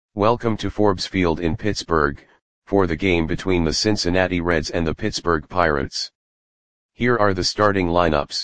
Welcome to Forbes Field in Pittsburgh, for the game between the Cincinnati Reds and the Pittsburgh Pirates. Here are the starting lineups.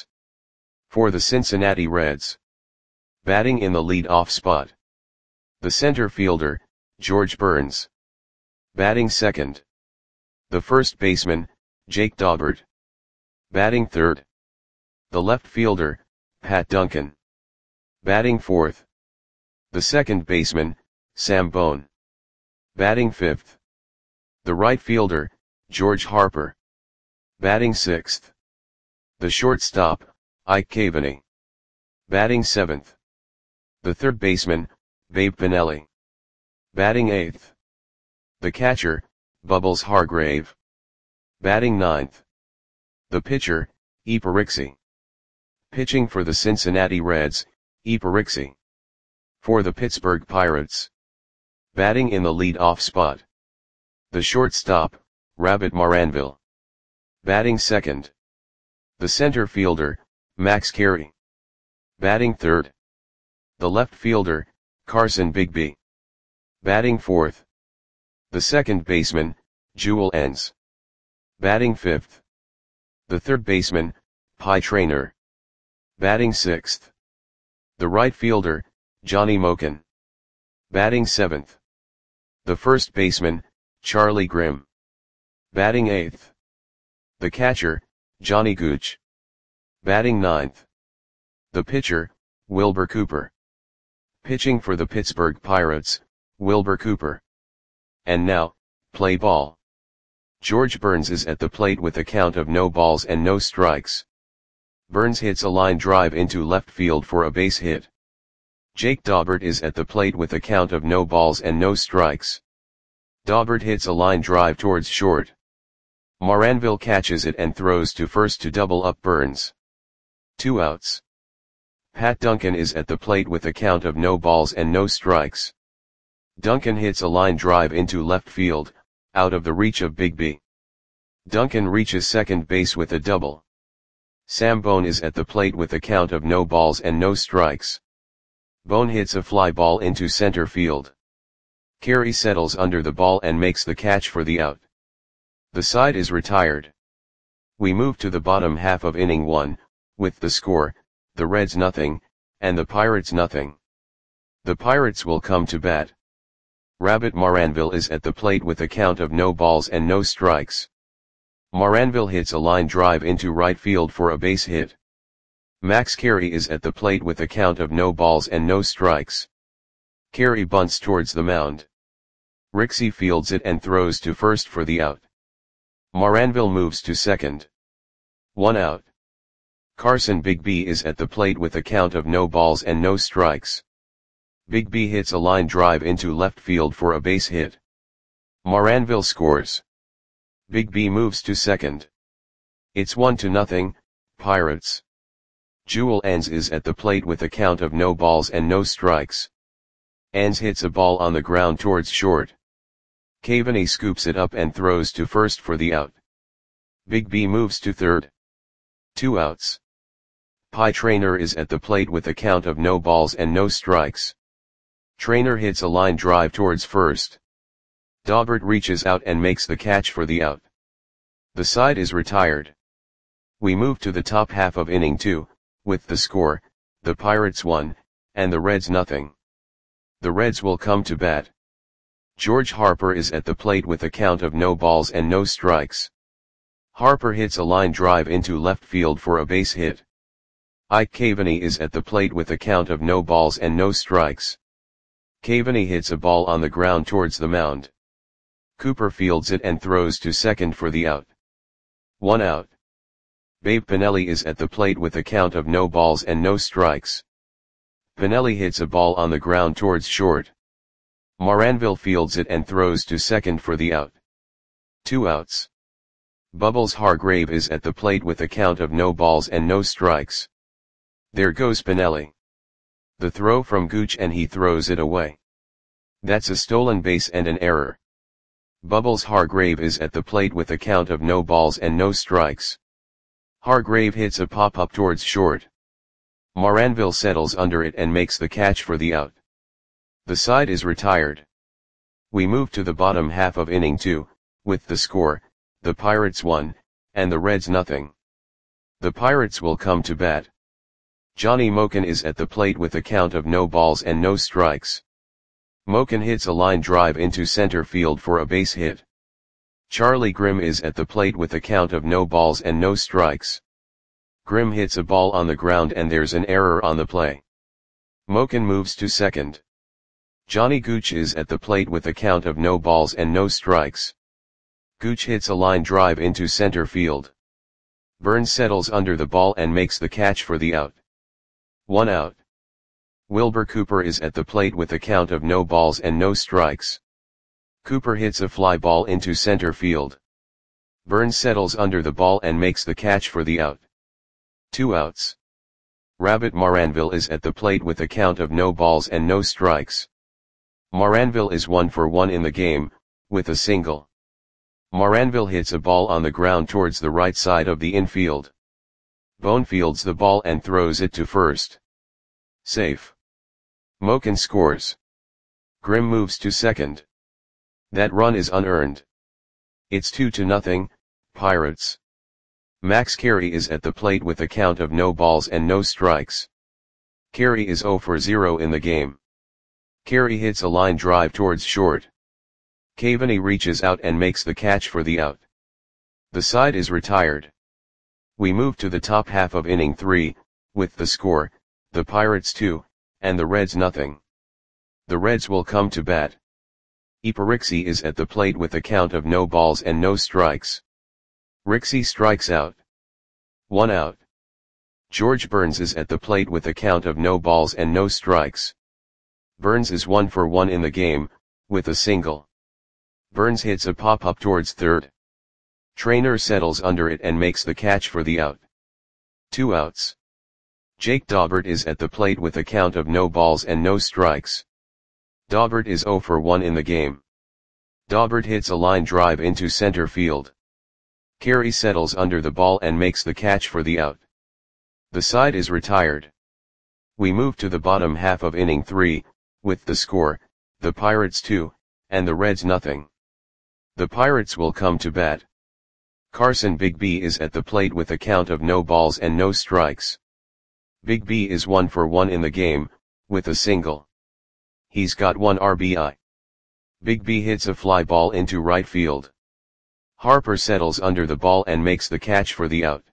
For the Cincinnati Reds. Batting in the lead-off spot. The center fielder, George Burns. Batting second. The first baseman, Jake Daubert. Batting third. The left fielder, Pat Duncan. Batting fourth. The second baseman, Sam Bone. Batting fifth. The right fielder, George Harper. Batting sixth. The shortstop, Ike Cavaney. Batting seventh. The third baseman, Babe Pinelli. Batting eighth. The catcher, Bubbles Hargrave. Batting ninth. The pitcher, Yepes Rixey. Pitching for the Cincinnati Reds, Yepes Rixey. For the Pittsburgh Pirates. Batting in the lead-off spot. The shortstop, Rabbit Maranville. Batting second. The center fielder, Max Carey. Batting third. The left fielder, Carson Bigby. Batting fourth. The second baseman, Jewel Enns. Batting fifth. The third baseman, Pie Traynor. Batting sixth. The right fielder, Johnny Moken. Batting seventh. The first baseman, Charlie Grimm. Batting eighth. The catcher, Johnny Gooch. Batting ninth. The pitcher, Wilbur Cooper. Pitching for the Pittsburgh Pirates, Wilbur Cooper. And now, play ball. George Burns is at the plate with a count of no balls and no strikes. Burns hits a line drive into left field for a base hit. Jake Daubert is at the plate with a count of no balls and no strikes. Daubert hits a line drive towards short. Maranville catches it and throws to first to double up Burns. 2 outs. Pat Duncan is at the plate with a count of no balls and no strikes. Duncan hits a line drive into left field, out of the reach of Bigby. Duncan reaches second base with a double. Sam Bone is at the plate with a count of no balls and no strikes. Bone hits a fly ball into center field. Carey settles under the ball and makes the catch for the out. The side is retired. We move to the bottom half of inning 1, with the score, the Reds nothing, and the Pirates nothing. The Pirates will come to bat. Rabbit Maranville is at the plate with a count of no balls and no strikes. Maranville hits a line drive into right field for a base hit. Max Carey is at the plate with a count of no balls and no strikes. Carey bunts towards the mound. Rixey fields it and throws to first for the out. Maranville moves to second. 1 out. Carson Bigby is at the plate with a count of no balls and no strikes. Bigby hits a line drive into left field for a base hit. Maranville scores. Bigby moves to second. It's 1-0, Pirates. Jewel Enns is at the plate with a count of no balls and no strikes. Enns hits a ball on the ground towards short. Cavaney scoops it up and throws to first for the out. Bigby moves to third. 2 outs. Pie Traynor is at the plate with a count of no balls and no strikes. Traynor hits a line drive towards first. Daubert reaches out and makes the catch for the out. The side is retired. We move to the top half of inning 2, with the score, the Pirates 1, and the Reds nothing. The Reds will come to bat. George Harper is at the plate with a count of no balls and no strikes. Harper hits a line drive into left field for a base hit. Ike Cavaney is at the plate with a count of no balls and no strikes. Cavaney hits a ball on the ground towards the mound. Cooper fields it and throws to second for the out. 1 out. Babe Pinelli is at the plate with a count of no balls and no strikes. Pinelli hits a ball on the ground towards short. Maranville fields it and throws to second for the out. 2 outs. Bubbles Hargrave is at the plate with a count of no balls and no strikes. There goes Pinelli. The throw from Gooch and he throws it away. That's a stolen base and an error. Bubbles Hargrave is at the plate with a count of no balls and no strikes. Hargrave hits a pop-up towards short. Maranville settles under it and makes the catch for the out. The side is retired. We move to the bottom half of inning 2, with the score, the Pirates 1, and the Reds nothing. The Pirates will come to bat. Johnny Moken is at the plate with a count of no balls and no strikes. Moken hits a line drive into center field for a base hit. Charlie Grimm is at the plate with a count of no balls and no strikes. Grimm hits a ball on the ground and there's an error on the play. Moken moves to second. Johnny Gooch is at the plate with a count of no balls and no strikes. Gooch hits a line drive into center field. Burns settles under the ball and makes the catch for the out. 1 out. Wilbur Cooper is at the plate with a count of no balls and no strikes. Cooper hits a fly ball into center field. Burns settles under the ball and makes the catch for the out. 2 outs. Rabbit Maranville is at the plate with a count of no balls and no strikes. Maranville is 1 for 1 in the game, with a single. Maranville hits a ball on the ground towards the right side of the infield. Bone fields the ball and throws it to first. Safe. Moken scores. Grimm moves to second. That run is unearned. It's 2-0, Pirates. Max Carey is at the plate with a count of no balls and no strikes. Carey is 0 for 0 in the game. Carey hits a line drive towards short. Cavaney reaches out and makes the catch for the out. The side is retired. We move to the top half of inning 3, with the score, the Pirates 2, and the Reds nothing. The Reds will come to bat. Iparixi is at the plate with a count of no balls and no strikes. Rixey strikes out. 1 out. George Burns is at the plate with a count of no balls and no strikes. Burns is 1 for 1 in the game, with a single. Burns hits a pop-up towards third. Trainer settles under it and makes the catch for the out. 2 outs. Jake Daubert is at the plate with a count of no balls and no strikes. Daubert is 0 for 1 in the game. Daubert hits a line drive into center field. Carey settles under the ball and makes the catch for the out. The side is retired. We move to the bottom half of inning 3, with the score, the Pirates 2, and the Reds nothing. The Pirates will come to bat. Carson Bigby is at the plate with a count of no balls and no strikes. Bigby is 1 for 1 in the game, with a single. He's got 1 RBI. Bigby hits a fly ball into right field. Harper settles under the ball and makes the catch for the out.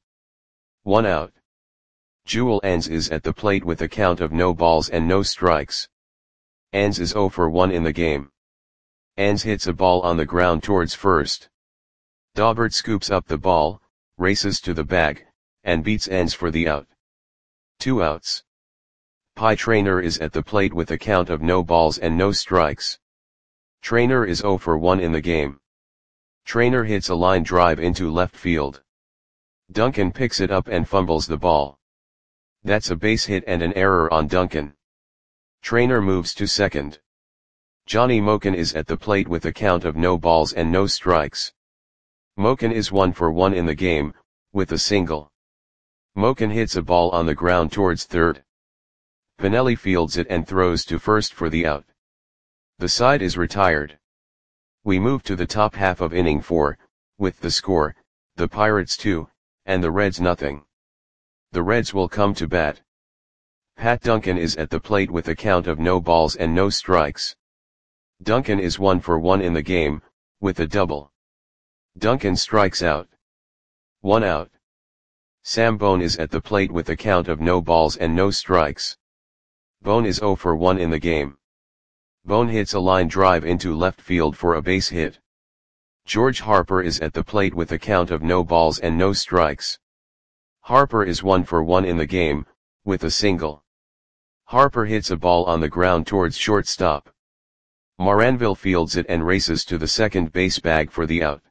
1 out. Jewel Enns is at the plate with a count of no balls and no strikes. Enns is 0 for 1 in the game. Enns hits a ball on the ground towards first. Daubert scoops up the ball, races to the bag, and beats Enns for the out. 2 outs. Pie Traynor is at the plate with a count of no balls and no strikes. Traynor is 0 for 1 in the game. Traynor hits a line drive into left field. Duncan picks it up and fumbles the ball. That's a base hit and an error on Duncan. Traynor moves to second. Johnny Moken is at the plate with a count of no balls and no strikes. Moken is 1 for 1 in the game, with a single. Moken hits a ball on the ground towards third. Pinelli fields it and throws to first for the out. The side is retired. We move to the top half of inning 4, with the score, the Pirates 2, and the Reds nothing. The Reds will come to bat. Pat Duncan is at the plate with a count of no balls and no strikes. Duncan is 1 for 1 in the game, with a double. Duncan strikes out. 1 out. Sam Bone is at the plate with a count of no balls and no strikes. Bone is 0 for 1 in the game. Bone hits a line drive into left field for a base hit. George Harper is at the plate with a count of no balls and no strikes. Harper is 1 for 1 in the game, with a single. Harper hits a ball on the ground towards shortstop. Maranville fields it and races to the second base bag for the out.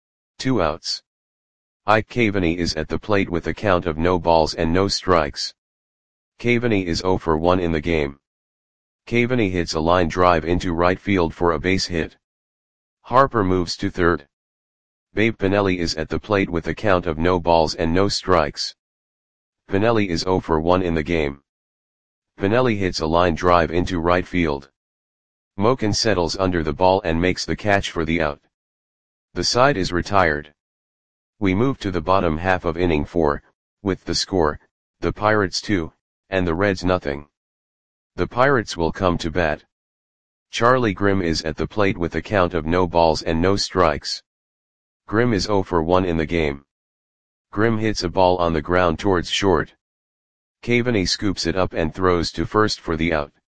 2 outs. Ike Cavaney is at the plate with a count of no balls and no strikes. Cavaney is 0 for 1 in the game. Cavaney hits a line drive into right field for a base hit. Harper moves to third. Babe Pinelli is at the plate with a count of no balls and no strikes. Pinelli is 0 for 1 in the game. Pinelli hits a line drive into right field. Moken settles under the ball and makes the catch for the out. The side is retired. We move to the bottom half of inning 4, with the score, the Pirates 2, and the Reds nothing. The Pirates will come to bat. Charlie Grimm is at the plate with a count of no balls and no strikes. Grimm is 0 for 1 in the game. Grimm hits a ball on the ground towards short. Cavaney scoops it up and throws to first for the out.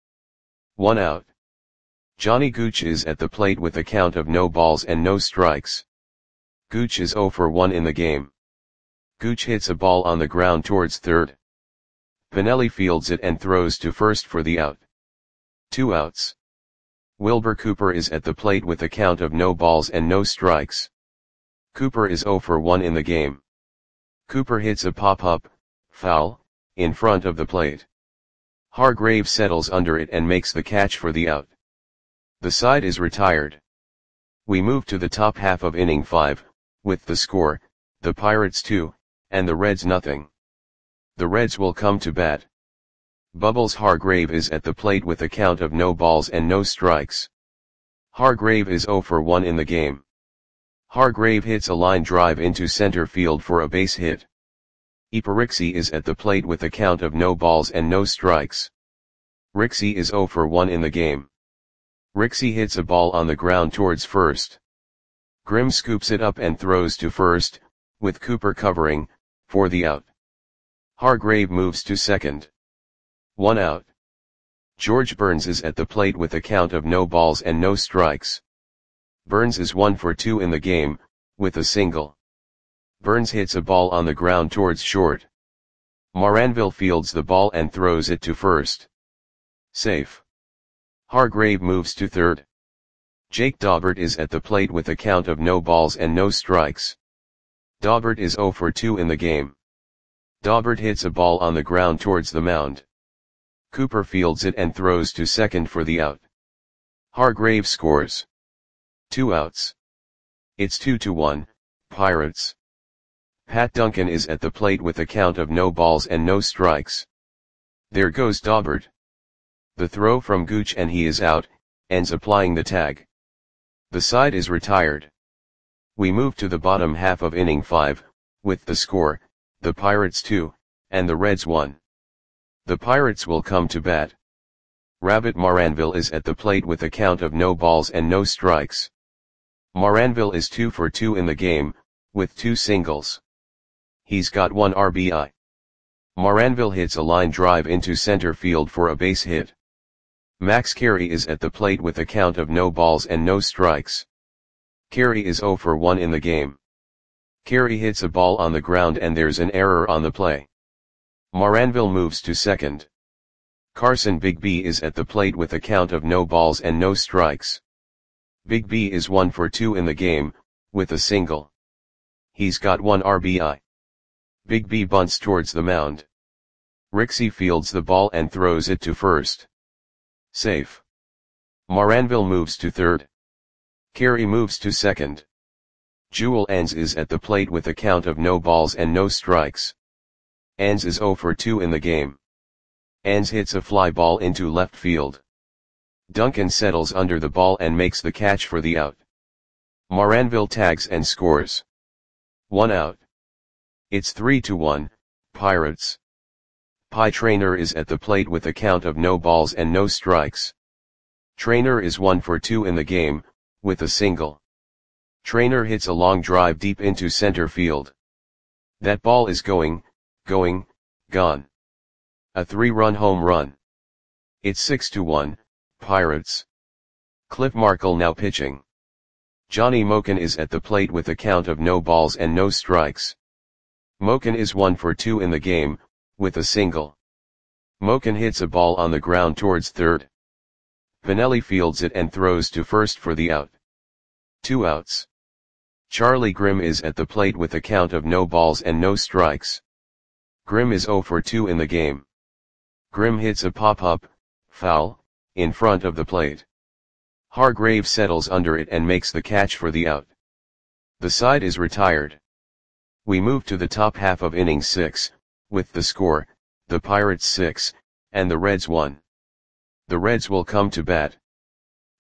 1 out. Johnny Gooch is at the plate with a count of no balls and no strikes. Gooch is 0 for 1 in the game. Gooch hits a ball on the ground towards third. Pinelli fields it and throws to first for the out. 2 outs. Wilbur Cooper is at the plate with a count of no balls and no strikes. Cooper is 0 for 1 in the game. Cooper hits a pop-up, foul, in front of the plate. Hargrave settles under it and makes the catch for the out. The side is retired. We move to the top half of inning 5, with the score, the Pirates 2, and the Reds nothing. The Reds will come to bat. Bubbles Hargrave is at the plate with a count of no balls and no strikes. Hargrave is 0 for 1 in the game. Hargrave hits a line drive into center field for a base hit. Rixey is at the plate with a count of no balls and no strikes. Rixey is 0 for 1 in the game. Rixey hits a ball on the ground towards first. Grimm scoops it up and throws to first, with Cooper covering, for the out. Hargrave moves to second. 1 out. George Burns is at the plate with a count of no balls and no strikes. Burns is 1 for 2 in the game, with a single. Burns hits a ball on the ground towards short. Moranville fields the ball and throws it to first. Safe. Hargrave moves to third. Jake Daubert is at the plate with a count of no balls and no strikes. Daubert is 0 for 2 in the game. Daubert hits a ball on the ground towards the mound. Cooper fields it and throws to second for the out. Hargrave scores. 2 outs. It's 2-1, Pirates. Pat Duncan is at the plate with a count of no balls and no strikes. There goes Daubert. The throw from Gooch and he is out, ends applying the tag. The side is retired. We move to the bottom half of inning 5, with the score, the Pirates 2, and the Reds 1. The Pirates will come to bat. Rabbit Moranville is at the plate with a count of no balls and no strikes. Moranville is 2 for 2 in the game, with 2 singles. He's got 1 RBI. Moranville hits a line drive into center field for a base hit. Max Carey is at the plate with a count of no balls and no strikes. Carey is 0 for 1 in the game. Carey hits a ball on the ground and there's an error on the play. Moranville moves to second. Carson Bigby is at the plate with a count of no balls and no strikes. Bigby is 1 for 2 in the game, with a single. He's got 1 RBI. Bigby bunts towards the mound. Rixey fields the ball and throws it to first. Safe. Moranville moves to third. Carey moves to second. Jewel Enns is at the plate with a count of no balls and no strikes. Enns is 0 for 2 in the game. Enns hits a fly ball into left field. Duncan settles under the ball and makes the catch for the out. Moranville tags and scores. 1 out. It's 3-1, Pirates. Pie Traynor is at the plate with a count of no balls and no strikes. Traynor is 1 for 2 in the game, with a single. Traynor hits a long drive deep into center field. That ball is gone. A 3-run home run. It's 6-1, Pirates. Cliff Markle now pitching. Johnny Moken is at the plate with a count of no balls and no strikes. Moken is 1 for 2 in the game, with a single. Moken hits a ball on the ground towards third. Pinelli fields it and throws to first for the out. 2 outs. Charlie Grimm is at the plate with a count of no balls and no strikes. Grimm is 0 for 2 in the game. Grimm hits a pop-up, foul, in front of the plate. Hargrave settles under it and makes the catch for the out. The side is retired. We move to the top half of inning 6, with the score, the Pirates 6, and the Reds 1. The Reds will come to bat.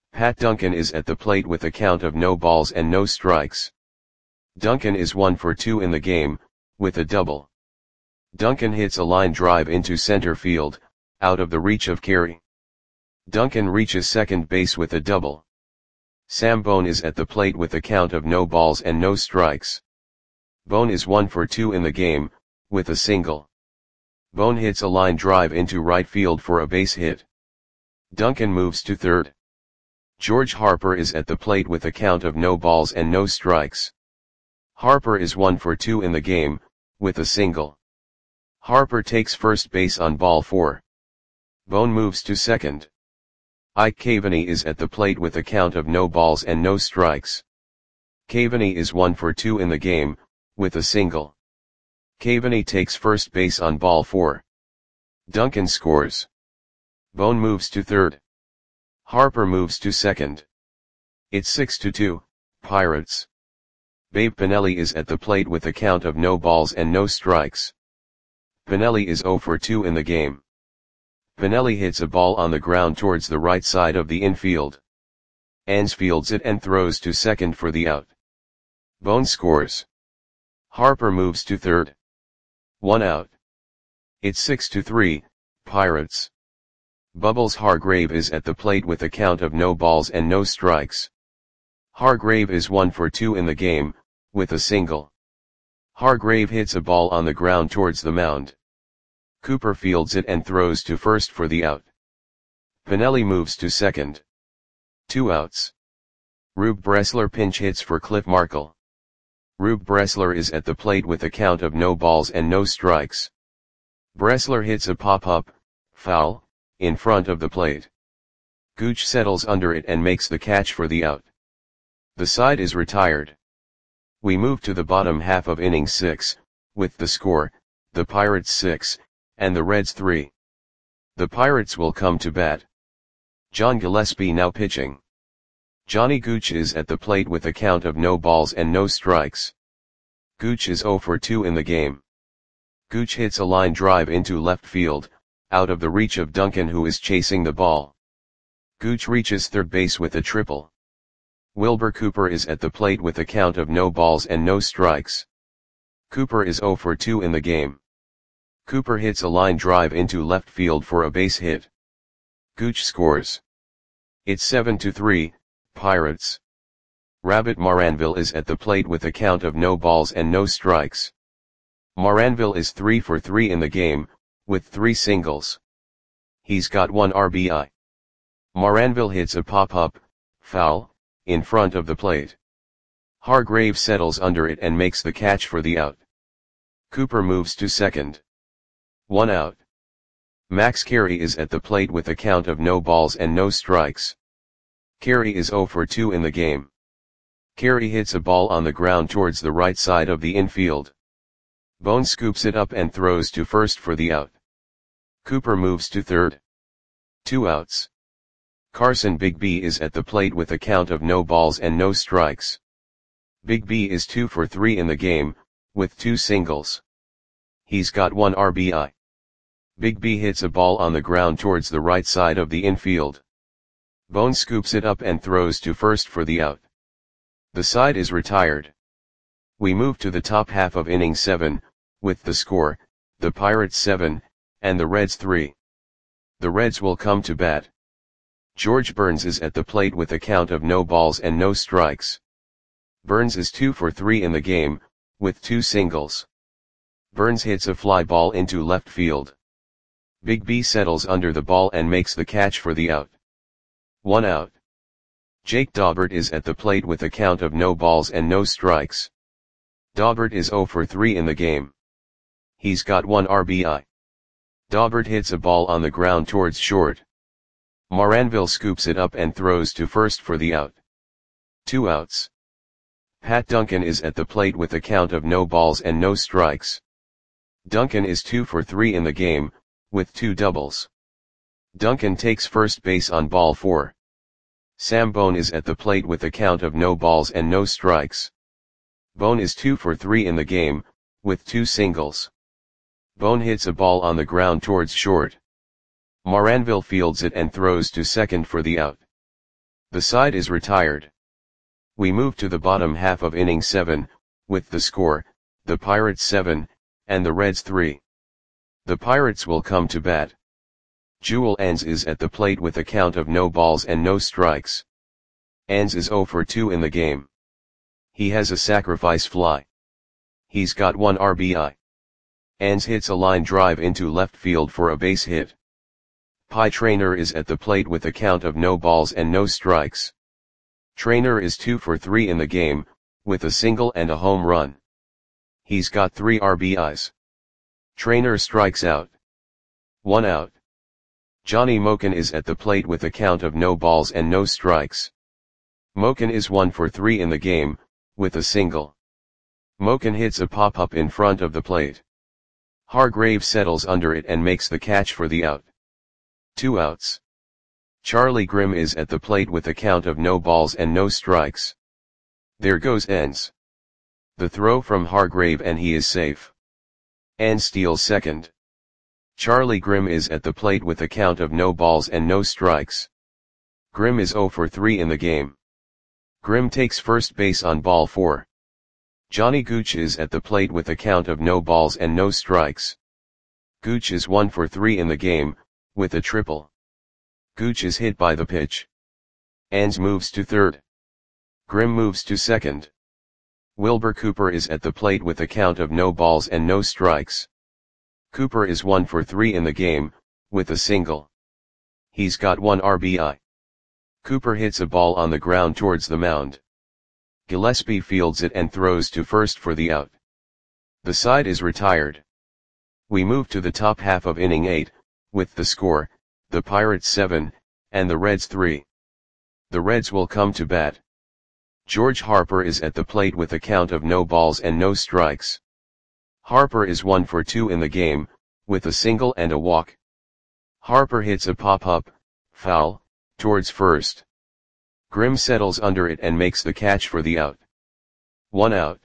Pat Duncan is at the plate with a count of no balls and no strikes. Duncan is 1 for 2 in the game, with a double. Duncan hits a line drive into center field, out of the reach of Carey. Duncan reaches second base with a double. Sam Bone is at the plate with a count of no balls and no strikes. Bone is 1 for 2 in the game, with a single. Bone hits a line drive into right field for a base hit. Duncan moves to third. George Harper is at the plate with a count of no balls and no strikes. Harper is 1 for 2 in the game, with a single. Harper takes first base on ball 4. Bone moves to second. Ike Caveney is at the plate with a count of no balls and no strikes. Caveney is 1 for 2 in the game, with a single. Caveney takes first base on ball 4. Duncan scores. Bone moves to third. Harper moves to second. It's 6-2, Pirates. Babe Pinelli is at the plate with a count of no balls and no strikes. Pinelli is 0 for 2 in the game. Pinelli hits a ball on the ground towards the right side of the infield. Ans fields it and throws to second for the out. Bone scores. Harper moves to third. 1 out. It's 6-3, Pirates. Bubbles Hargrave is at the plate with a count of no balls and no strikes. Hargrave is 1 for 2 in the game, with a single. Hargrave hits a ball on the ground towards the mound. Cooper fields it and throws to first for the out. Pinelli moves to second. 2 outs. Rube Bressler pinch hits for Cliff Markle. Rube Bressler is at the plate with a count of no balls and no strikes. Bressler hits a pop-up, foul, in front of the plate. Gooch settles under it and makes the catch for the out. The side is retired. We move to the bottom half of inning 6, with the score, the Pirates 6, and the Reds 3. The Pirates will come to bat. John Gillespie now pitching. Johnny Gooch is at the plate with a count of no balls and no strikes. Gooch is 0 for 2 in the game. Gooch hits a line drive into left field, out of the reach of Duncan who is chasing the ball. Gooch reaches third base with a triple. Wilbur Cooper is at the plate with a count of no balls and no strikes. Cooper is 0 for 2 in the game. Cooper hits a line drive into left field for a base hit. Gooch scores. It's 7-3, Pirates. Rabbit Maranville is at the plate with a count of no balls and no strikes. Maranville is 3 for 3 in the game, with 3 singles. He's got 1 RBI. Maranville hits a pop-up, foul, in front of the plate. Hargrave settles under it and makes the catch for the out. Cooper moves to second. 1 out. Max Carey is at the plate with a count of no balls and no strikes. Carey is 0 for 2 in the game. Carey hits a ball on the ground towards the right side of the infield. Bone scoops it up and throws to first for the out. Cooper moves to third. 2 outs. Carson Big B is at the plate with a count of no balls and no strikes. Big B is 2 for 3 in the game, with 2 singles. He's got 1 RBI. Big B hits a ball on the ground towards the right side of the infield. Bone scoops it up and throws to first for the out. The side is retired. We move to the top half of inning 7, with the score, the Pirates 7, and the Reds 3. The Reds will come to bat. George Burns is at the plate with a count of no balls and no strikes. Burns is 2 for 3 in the game, with 2 singles. Burns hits a fly ball into left field. Big B settles under the ball and makes the catch for the out. 1 out. Jake Daubert is at the plate with a count of no balls and no strikes. Daubert is 0 for 3 in the game. He's got 1 RBI. Daubert hits a ball on the ground towards short. Maranville scoops it up and throws to first for the out. 2 outs. Pat Duncan is at the plate with a count of no balls and no strikes. Duncan is 2 for 3 in the game, with 2 doubles. Duncan takes first base on ball 4. Sam Bone is at the plate with a count of no balls and no strikes. Bone is 2 for 3 in the game, with 2 singles. Bone hits a ball on the ground towards short. Maranville fields it and throws to second for the out. The side is retired. We move to the bottom half of inning 7, with the score, the Pirates 7, and the Reds 3. The Pirates will come to bat. Jewel Enns is at the plate with a count of no balls and no strikes. Enns is 0 for 2 in the game. He has a sacrifice fly. He's got 1 RBI. Enns hits a line drive into left field for a base hit. Pie Traynor is at the plate with a count of no balls and no strikes. Traynor is 2 for 3 in the game, with a single and a home run. He's got 3 RBIs. Traynor strikes out. 1 out. Johnny Moken is at the plate with a count of no balls and no strikes. Moken is 1 for 3 in the game, with a single. Moken hits a pop-up in front of the plate. Hargrave settles under it and makes the catch for the out. 2 outs. Charlie Grimm is at the plate with a count of no balls and no strikes. There goes Enns. The throw from Hargrave and he is safe. Enns steals second. Charlie Grimm is at the plate with a count of no balls and no strikes. Grimm is 0 for 3 in the game. Grimm takes first base on ball 4. Johnny Gooch is at the plate with a count of no balls and no strikes. Gooch is 1 for 3 in the game, with a triple. Gooch is hit by the pitch. Enns moves to third. Grimm moves to second. Wilbur Cooper is at the plate with a count of no balls and no strikes. Cooper is 1 for 3 in the game, with a single. He's got 1 RBI. Cooper hits a ball on the ground towards the mound. Gillespie fields it and throws to first for the out. The side is retired. We move to the top half of inning 8, with the score, the Pirates 7, and the Reds 3. The Reds will come to bat. George Harper is at the plate with a count of no balls and no strikes. Harper is 1 for 2 in the game, with a single and a walk. Harper hits a pop-up, foul, towards first. Grimm settles under it and makes the catch for the out. 1 out.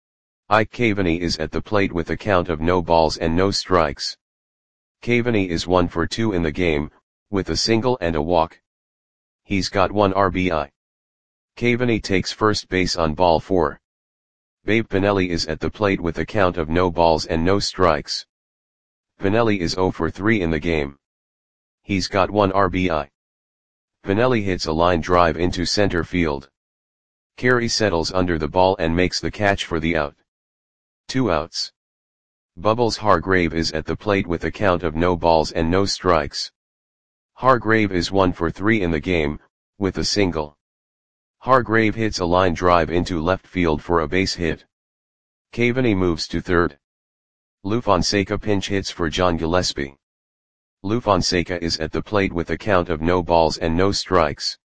Ike Caveney is at the plate with a count of no balls and no strikes. Caveney is 1 for 2 in the game, with a single and a walk. He's got 1 RBI. Caveney takes first base on ball 4. Babe Pinelli is at the plate with a count of no balls and no strikes. Pinelli is 0 for 3 in the game. He's got 1 RBI. Pinelli hits a line drive into center field. Carey settles under the ball and makes the catch for the out. 2 outs. Bubbles Hargrave is at the plate with a count of no balls and no strikes. Hargrave is 1 for 3 in the game, with a single. Hargrave hits a line drive into left field for a base hit. Caveney moves to third. Lou Fonseca pinch hits for John Gillespie. Lou Fonseca is at the plate with a count of no balls and no strikes.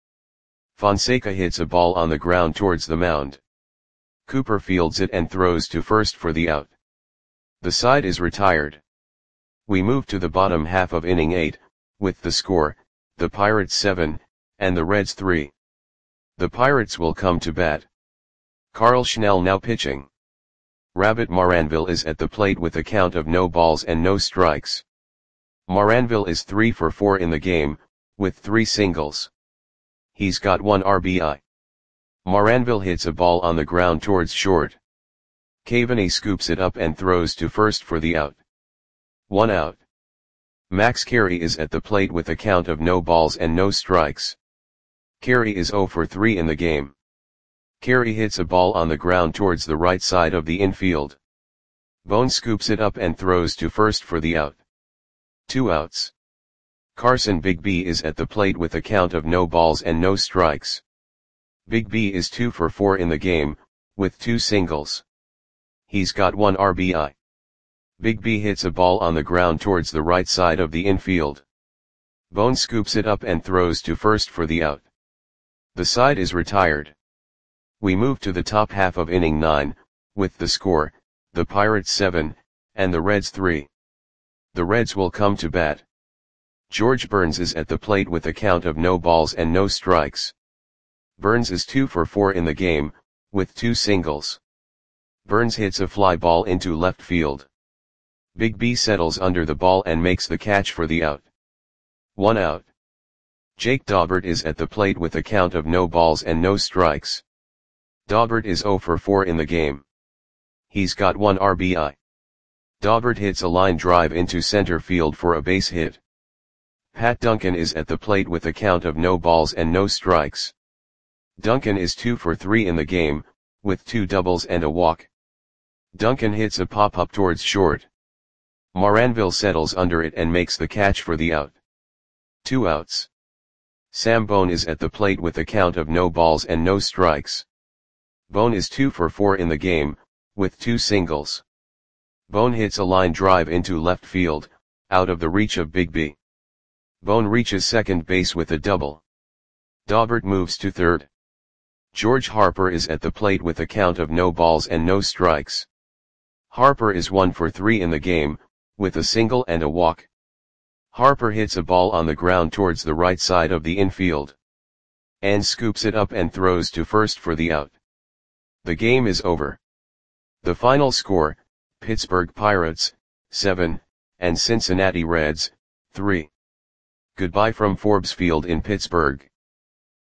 Fonseca hits a ball on the ground towards the mound. Cooper fields it and throws to first for the out. The side is retired. We move to the bottom half of inning 8, with the score, the Pirates 7, and the Reds 3. The Pirates will come to bat. Carl Schnell now pitching. Rabbit Maranville is at the plate with a count of no balls and no strikes. Maranville is 3 for 4 in the game, with 3 singles. He's got 1 RBI. Maranville hits a ball on the ground towards short. Caveney scoops it up and throws to first for the out. 1 out. Max Carey is at the plate with a count of no balls and no strikes. Carey is 0 for 3 in the game. Carey hits a ball on the ground towards the right side of the infield. Bone scoops it up and throws to first for the out. 2 outs. Carson Bigby is at the plate with a count of no balls and no strikes. Bigby is 2 for 4 in the game, with 2 singles. He's got 1 RBI. Bigby hits a ball on the ground towards the right side of the infield. Bone scoops it up and throws to first for the out. The side is retired. We move to the top half of inning 9, with the score, the Pirates 7, and the Reds 3. The Reds will come to bat. George Burns is at the plate with a count of no balls and no strikes. Burns is 2 for 4 in the game, with 2 singles. Burns hits a fly ball into left field. Bigby settles under the ball and makes the catch for the out. 1 out. Jake Daubert is at the plate with a count of no balls and no strikes. Daubert is 0 for 4 in the game. He's got 1 RBI. Daubert hits a line drive into center field for a base hit. Pat Duncan is at the plate with a count of no balls and no strikes. Duncan is 2 for 3 in the game, with 2 doubles and a walk. Duncan hits a pop-up towards short. Moranville settles under it and makes the catch for the out. 2 outs. Sam Bone is at the plate with a count of no balls and no strikes. Bone is 2 for 4 in the game, with 2 singles. Bone hits a line drive into left field, out of the reach of Big B. Bone reaches second base with a double. Daubert moves to third. George Harper is at the plate with a count of no balls and no strikes. Harper is 1 for 3 in the game, with a single and a walk. Harper hits a ball on the ground towards the right side of the infield. And scoops it up and throws to first for the out. The game is over. The final score, Pittsburgh Pirates, 7, and Cincinnati Reds, 3. Goodbye from Forbes Field in Pittsburgh.